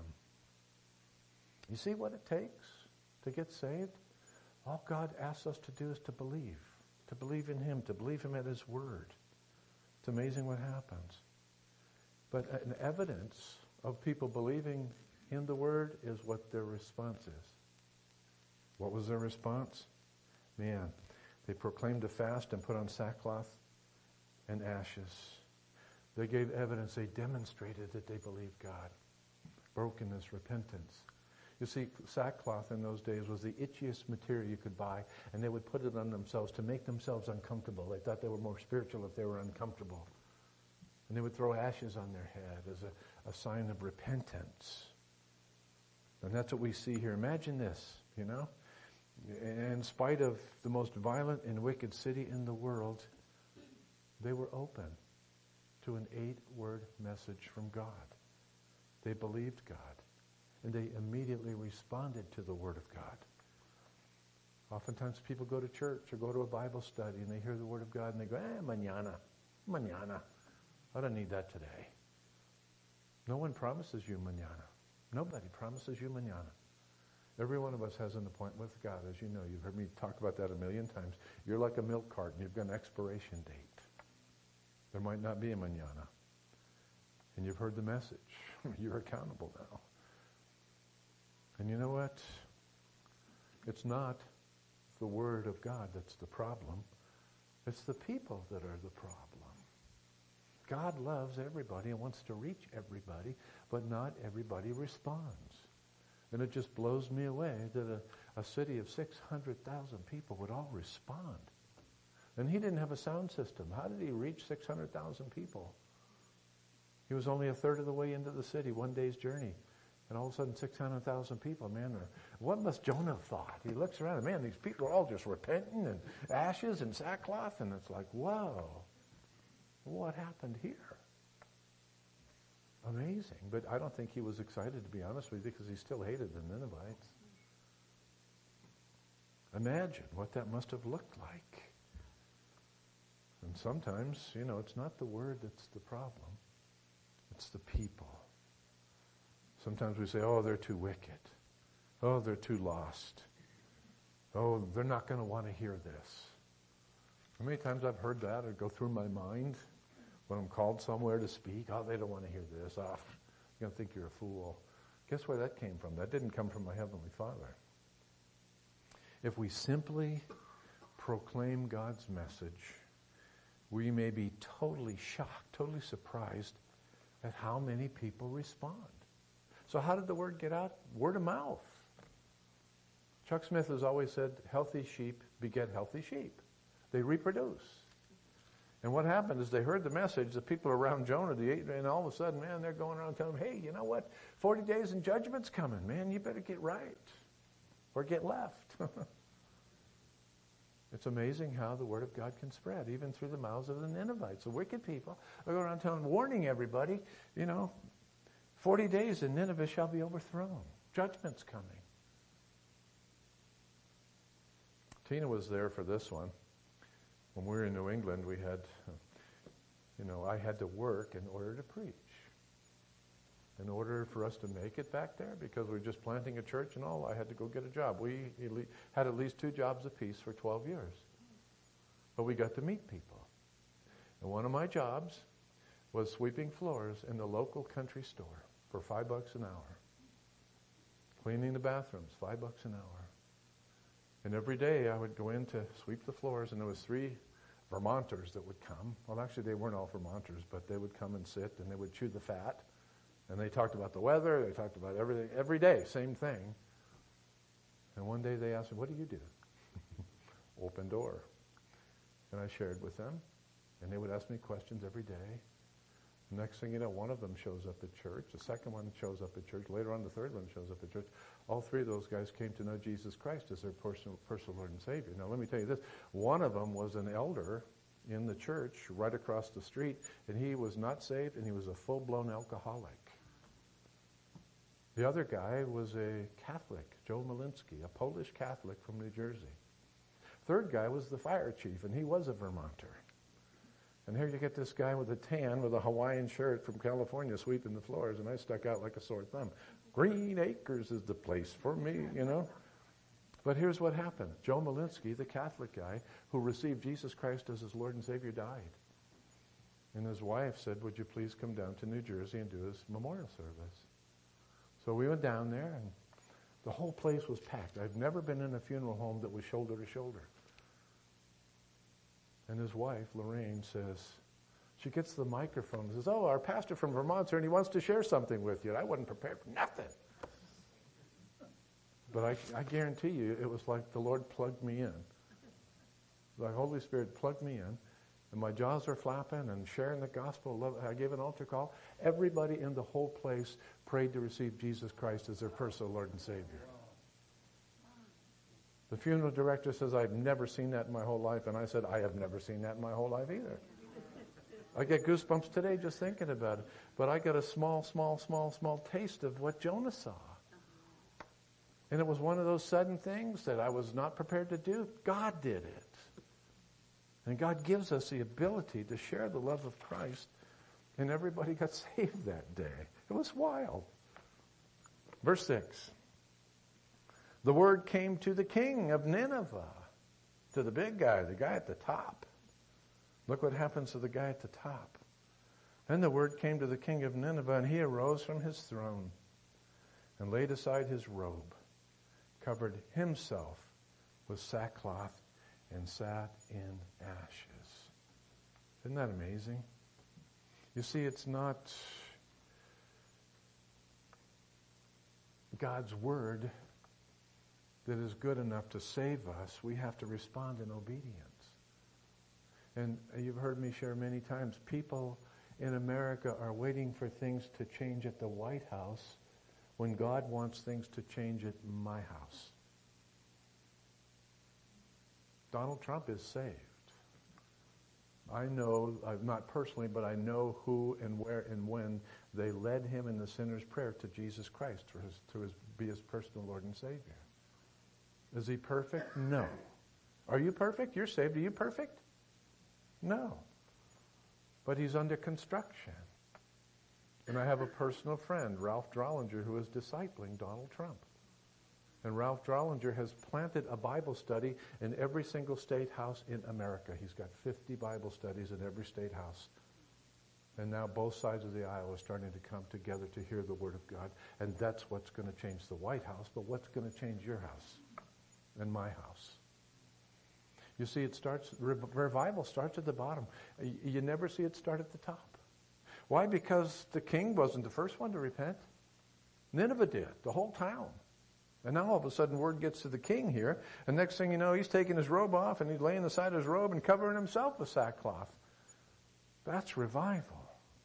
You see what it takes to get saved? All God asks us to do is to believe in Him, to believe Him at His Word. It's amazing what happens. But an evidence of people believing in the Word is what their response is. What was their response? Man, they proclaimed a fast and put on sackcloth and ashes. They gave evidence. They demonstrated that they believed God. Brokenness, repentance. You see, sackcloth in those days was the itchiest material you could buy, and they would put it on themselves to make themselves uncomfortable. They thought they were more spiritual if they were uncomfortable. And they would throw ashes on their head as a sign of repentance. And that's what we see here. Imagine this, you know. In spite of the most violent and wicked city in the world, they were open to an 8-word message from God. They believed God, and they immediately responded to the Word of God. Oftentimes people go to church or go to a Bible study and they hear the Word of God and they go, mañana. I don't need that today. No one promises you mañana. Nobody promises you mañana. Every one of us has an appointment with God, as you know. You've heard me talk about that a million times. You're like a milk carton. You've got an expiration date. There might not be a mañana. And you've heard the message. You're accountable now. And you know what? It's not the Word of God that's the problem. It's the people that are the problem. God loves everybody and wants to reach everybody, but not everybody responds. And it just blows me away that a city of 600,000 people would all respond. And he didn't have a sound system. How did he reach 600,000 people? He was only a third of the way into the city, one day's journey. And all of a sudden, 600,000 people, man, what must Jonah have thought? He looks around, and man, these people are all just repenting and ashes and sackcloth, and it's like, whoa, what happened here? Amazing. But I don't think he was excited, to be honest with you, because he still hated the Ninevites. Imagine what that must have looked like. And sometimes, you know, it's not the Word that's the problem. It's the people. Sometimes we say, oh, they're too wicked. Oh, they're too lost. Oh, they're not going to want to hear this. How many times I've heard that or go through my mind when I'm called somewhere to speak? Oh, they don't want to hear this. Oh, you're going to think you're a fool. Guess where that came from? That didn't come from my Heavenly Father. If we simply proclaim God's message, we may be totally shocked, totally surprised at how many people respond. So how did the word get out? Word of mouth. Chuck Smith has always said, healthy sheep beget healthy sheep. They reproduce. And what happened is they heard the message, the people around Jonah, and all of a sudden, man, they're going around telling him, hey, you know what? 40 days and judgment's coming. Man, you better get right or get left. It's amazing how the Word of God can spread, even through the mouths of the Ninevites. The wicked people are going around warning everybody, 40 days and Nineveh shall be overthrown. Judgment's coming. Tina was there for this one. When we were in New England, we had, I had to work in order to preach. In order for us to make it back there, because we were just planting a church and all, I had to go get a job. We had at least 2 jobs apiece for 12 years. But we got to meet people. And one of my jobs was sweeping floors in the local country store for $5 an hour. Cleaning the bathrooms, $5 an hour. And every day I would go in to sweep the floors, and there was 3 Vermonters that would come. Well, actually they weren't all Vermonters, but they would come and sit, and they would chew the fat. And they talked about the weather, they talked about everything, every day, same thing. And one day they asked me, what do you do? Open door. And I shared with them, and they would ask me questions every day. The next thing you know, one of them shows up at church, the second one shows up at church, later on the third one shows up at church. All 3 of those guys came to know Jesus Christ as their personal Lord and Savior. Now let me tell you this, one of them was an elder in the church right across the street, and he was not saved, and he was a full-blown alcoholic. The other guy was a Catholic, Joe Malinsky, a Polish Catholic from New Jersey. Third guy was the fire chief, and he was a Vermonter. And here you get this guy with a tan with a Hawaiian shirt from California sweeping the floors, and I stuck out like a sore thumb. Green Acres is the place for me, you know. But here's what happened. Joe Malinsky, the Catholic guy who received Jesus Christ as his Lord and Savior, died. And his wife said, would you please come down to New Jersey and do his memorial service? So we went down there, and the whole place was packed. I've never been in a funeral home that was shoulder to shoulder. And his wife, Lorraine, says, she gets the microphone and says, oh, our pastor from Vermont's here, and he wants to share something with you. And I wasn't prepared for nothing. But I guarantee you, it was like the Lord plugged me in. The Holy Spirit plugged me in, and my jaws are flapping and sharing the gospel. I gave an altar call. Everybody in the whole place prayed to receive Jesus Christ as their personal Lord and Savior. The funeral director says, I've never seen that in my whole life. And I said, I have never seen that in my whole life either. I get goosebumps today just thinking about it. But I got a small taste of what Jonah saw. And it was one of those sudden things that I was not prepared to do. God did it. And God gives us the ability to share the love of Christ. And everybody got saved that day. It was wild. Verse 6. The word came to the king of Nineveh, to the big guy, the guy at the top. Look what happens to the guy at the top. Then the word came to the king of Nineveh, and he arose from his throne and laid aside his robe, covered himself with sackcloth, and sat in ashes. Isn't that amazing? You see, it's not God's word that is good enough to save us. We have to respond in obedience. And you've heard me share many times, people in America are waiting for things to change at the White House when God wants things to change at my house. Donald Trump is saved. I know, not personally, but I know who and where and when they led him in the sinner's prayer to Jesus Christ to be his personal Lord and Savior. Is he perfect? No. Are you perfect? You're saved. Are you perfect? No. But he's under construction. And I have a personal friend, Ralph Drollinger, who is discipling Donald Trump. And Ralph Drollinger has planted a Bible study in every single state house in America. He's got 50 Bible studies in every state house. And now both sides of the aisle are starting to come together to hear the Word of God. And that's what's going to change the White House, but what's going to change your house and my house? You see, revival starts at the bottom. You never see it start at the top. Why? Because the king wasn't the first one to repent. Nineveh did, the whole town. And now all of a sudden word gets to the king here, and next thing you know, he's taking his robe off and he's laying aside his robe and covering himself with sackcloth. That's revival.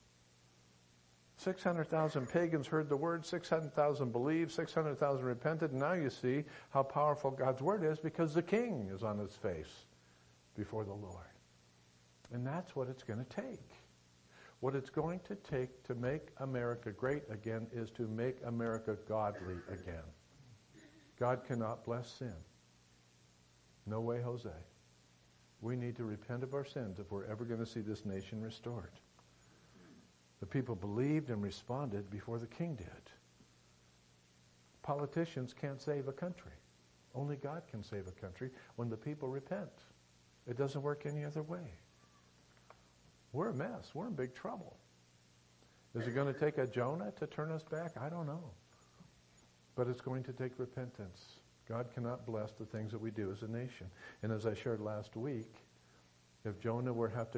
600,000 pagans heard the word, 600,000 believed, 600,000 repented, and now you see how powerful God's word is because the king is on his face before the Lord. And that's what it's going to take. What it's going to take to make America great again is to make America godly again. God cannot bless sin. No way, Jose. We need to repent of our sins if we're ever going to see this nation restored. The people believed and responded before the king did. Politicians can't save a country. Only God can save a country when the people repent. It doesn't work any other way. We're a mess. We're in big trouble. Is it going to take a Jonah to turn us back? I don't know. But it's going to take repentance. God cannot bless the things that we do as a nation. And as I shared last week, if Jonah would have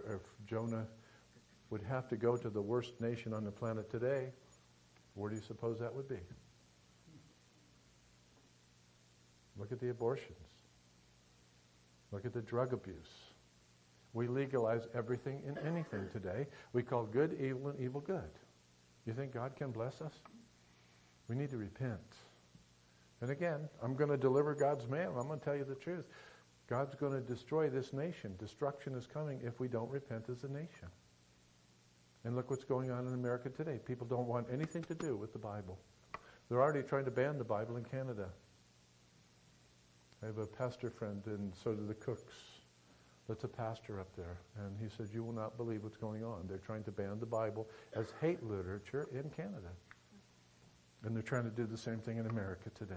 to go to the worst nation on the planet today, where do you suppose that would be? Look at the abortions. Look at the drug abuse. We legalize everything and anything today. We call good evil and evil good. You think God can bless us? We need to repent. And again, I'm going to deliver God's mail. I'm going to tell you the truth. God's going to destroy this nation. Destruction is coming if we don't repent as a nation. And look what's going on in America today. People don't want anything to do with the Bible. They're already trying to ban the Bible in Canada. I have a pastor friend, and so do the Cooks. That's a pastor up there. And he said, you will not believe what's going on. They're trying to ban the Bible as hate literature in Canada. And they're trying to do the same thing in America today.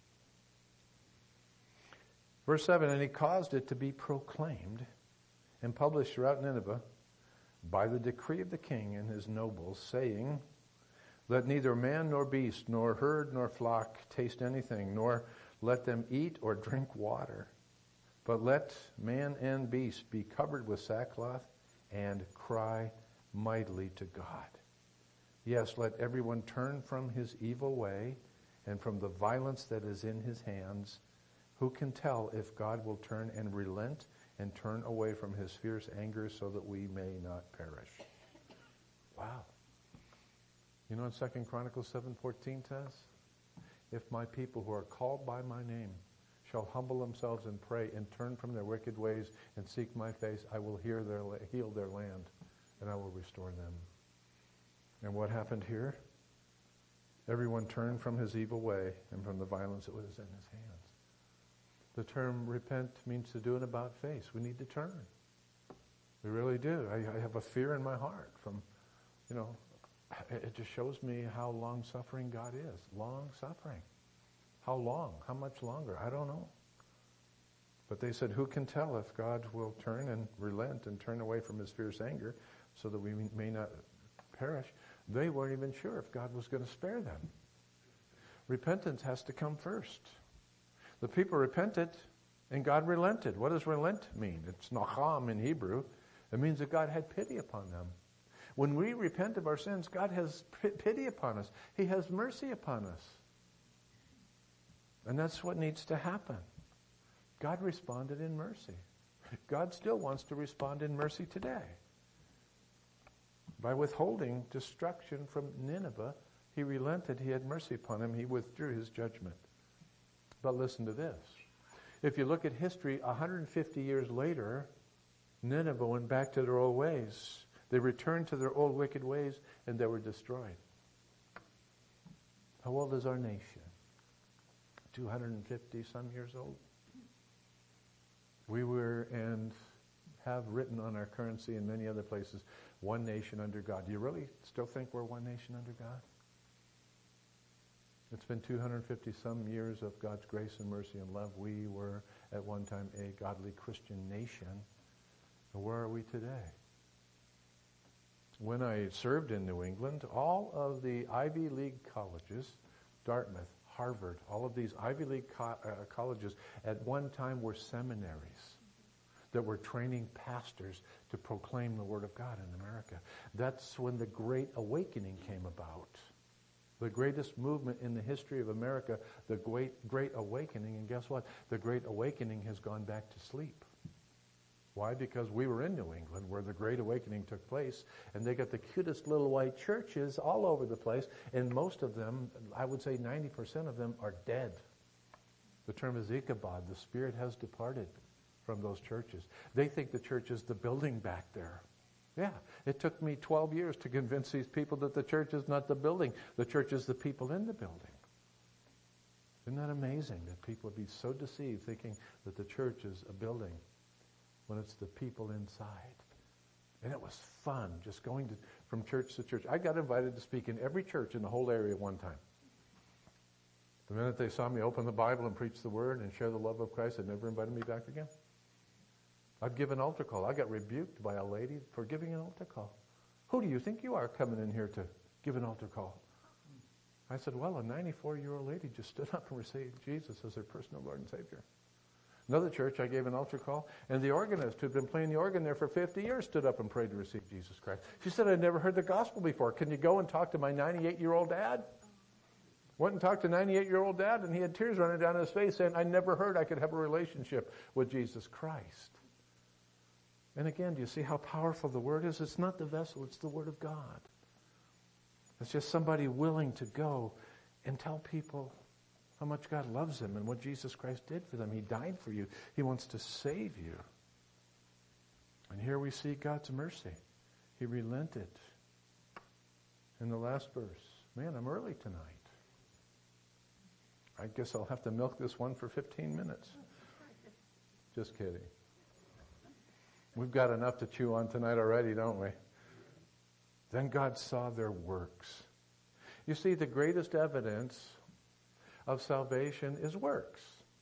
Verse 7, and he caused it to be proclaimed and published throughout Nineveh by the decree of the king and his nobles, saying, let neither man nor beast, nor herd nor flock taste anything, nor let them eat or drink water. But let man and beast be covered with sackcloth and cry mightily to God. Yes, let everyone turn from his evil way and from the violence that is in his hands. Who can tell if God will turn and relent and turn away from his fierce anger so that we may not perish? Wow. You know what 2 Chronicles 7:14 says? If my people who are called by my name shall humble themselves and pray and turn from their wicked ways and seek my face, I will heal their land, and I will restore them. And what happened here? Everyone turned from his evil way and from the violence that was in his hands. The term repent means to do an about face. We need to turn. We really do. I have a fear in my heart from, it just shows me how long-suffering God is. Long-suffering. How long? How much longer? I don't know. But they said, who can tell if God will turn and relent and turn away from his fierce anger so that we may not perish? They weren't even sure if God was going to spare them. Repentance has to come first. The people repented and God relented. What does relent mean? It's nacham in Hebrew. It means that God had pity upon them. When we repent of our sins, God has pity upon us. He has mercy upon us. And that's what needs to happen. God responded in mercy. God still wants to respond in mercy today. By withholding destruction from Nineveh, he relented. He had mercy upon him. He withdrew his judgment. But listen to this. If you look at history, 150 years later, Nineveh went back to their old ways. They returned to their old wicked ways, and they were destroyed. How old is our nation? 250 some years old. We were and have written on our currency and many other places, one nation under God. Do you really still think we're one nation under God? It's been 250 some years of God's grace and mercy and love. We were at one time a godly Christian nation. And where are we today? When I served in New England, all of the Ivy League colleges, Dartmouth, Harvard, all of these Ivy League colleges at one time were seminaries that were training pastors to proclaim the Word of God in America. That's when the Great Awakening came about. The greatest movement in the history of America, the Great Awakening. And guess what? The Great Awakening has gone back to sleep. Why? Because we were in New England where the Great Awakening took place, and they got the cutest little white churches all over the place, and most of them, I would say 90% of them, are dead. The term is Ichabod. The spirit has departed from those churches. They think the church is the building back there. Yeah, it took me 12 years to convince these people that the church is not the building. The church is the people in the building. Isn't that amazing that people would be so deceived thinking that the church is a building when it's the people inside? And it was fun just going from church to church. I got invited to speak in every church in the whole area at one time. The minute they saw me open the Bible and preach the Word and share the love of Christ, they never invited me back again. I'd give an altar call. I got rebuked by a lady for giving an altar call. Who do you think you are coming in here to give an altar call? I said, well, a 94-year-old lady just stood up and received Jesus as her personal Lord and Savior. Another church, I gave an altar call, and the organist who'd been playing the organ there for 50 years stood up and prayed to receive Jesus Christ. She said, I'd never heard the gospel before. Can you go and talk to my 98-year-old dad? Went and talked to 98-year-old dad, and he had tears running down his face saying, I never heard I could have a relationship with Jesus Christ. And again, do you see how powerful the Word is? It's not the vessel, it's the Word of God. It's just somebody willing to go and tell people how much God loves them and what Jesus Christ did for them. He died for you. He wants to save you. And here we see God's mercy. He relented. In the last verse, man, I'm early tonight. I guess I'll have to milk this one for 15 minutes. Just kidding. We've got enough to chew on tonight already, don't we? Then God saw their works. You see, the greatest evidence of salvation is works.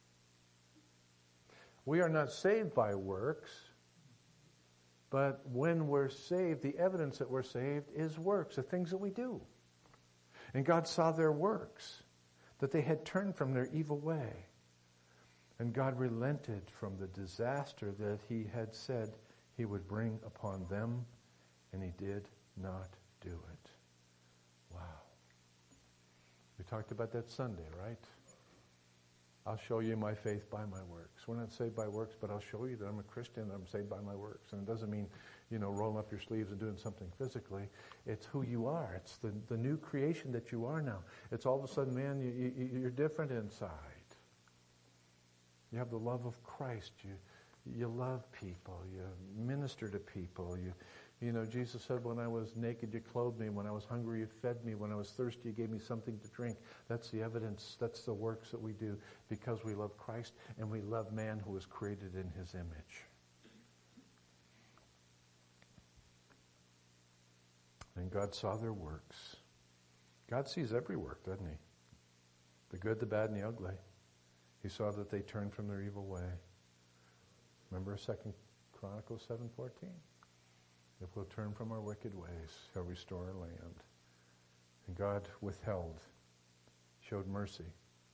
We are not saved by works, but when we're saved, the evidence that we're saved is works, the things that we do. And God saw their works, that they had turned from their evil way. And God relented from the disaster that he had said he would bring upon them, and he did not do it. Wow. We talked about that Sunday, right? I'll show you my faith by my works. We're not saved by works, but I'll show you that I'm a Christian and I'm saved by my works. And it doesn't mean, rolling up your sleeves and doing something physically. It's who you are. It's the new creation that you are now. It's all of a sudden, man, you're different inside. You have the love of Christ. You love people. You minister to people. Jesus said, when I was naked, you clothed me. When I was hungry, you fed me. When I was thirsty, you gave me something to drink. That's the evidence. That's the works that we do because we love Christ and we love man who was created in his image. And God saw their works. God sees every work, doesn't he? The good, the bad, and the ugly. He saw that they turned from their evil way. Remember 2 Chronicles 7:14? If we'll turn from our wicked ways, he'll restore our land. And God withheld, showed mercy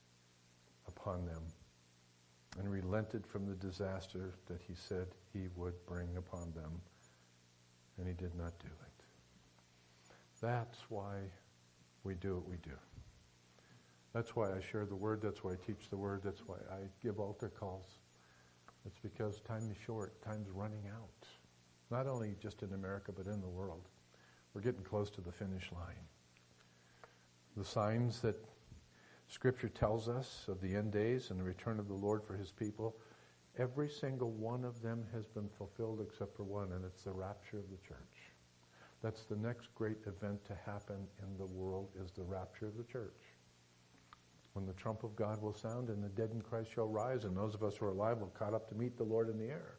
upon them, and relented from the disaster that he said he would bring upon them. And he did not do it. That's why we do what we do. That's why I share the word. That's why I teach the word. That's why I give altar calls. It's because time is short. Time's running out. Not only just in America, but in the world. We're getting close to the finish line. The signs that Scripture tells us of the end days and the return of the Lord for his people, every single one of them has been fulfilled except for one, and it's the rapture of the church. That's the next great event to happen in the world, is the rapture of the church. When the trump of God will sound and the dead in Christ shall rise, and those of us who are alive will be caught up to meet the Lord in the air.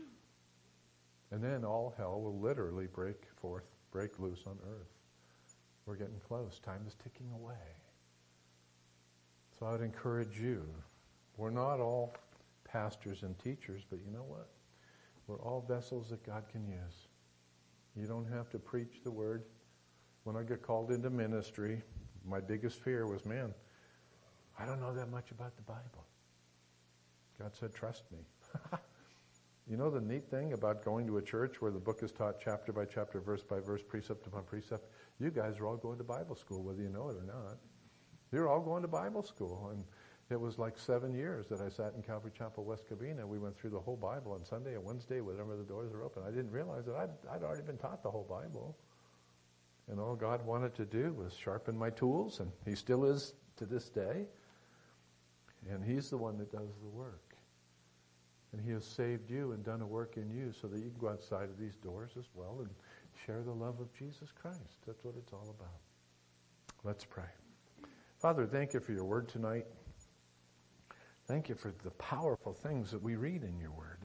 And then all hell will literally break loose on earth. We're getting close. Time is ticking away. So I would encourage you. We're not all pastors and teachers, but you know what? We're all vessels that God can use. You don't have to preach the word. When I got called into ministry, my biggest fear was, man, I don't know that much about the Bible. God said, trust me. You know the neat thing about going to a church where the book is taught chapter by chapter, verse by verse, precept upon precept? You guys are all going to Bible school, whether you know it or not. You're all going to Bible school. And it was like 7 years that I sat in Calvary Chapel, West Covina. We went through the whole Bible on Sunday and Wednesday, whenever the doors are open. I didn't realize that I'd already been taught the whole Bible. And all God wanted to do was sharpen my tools, and he still is to this day. And he's the one that does the work. And he has saved you and done a work in you so that you can go outside of these doors as well and share the love of Jesus Christ. That's what it's all about. Let's pray. Father, thank you for your word tonight. Thank you for the powerful things that we read in your word.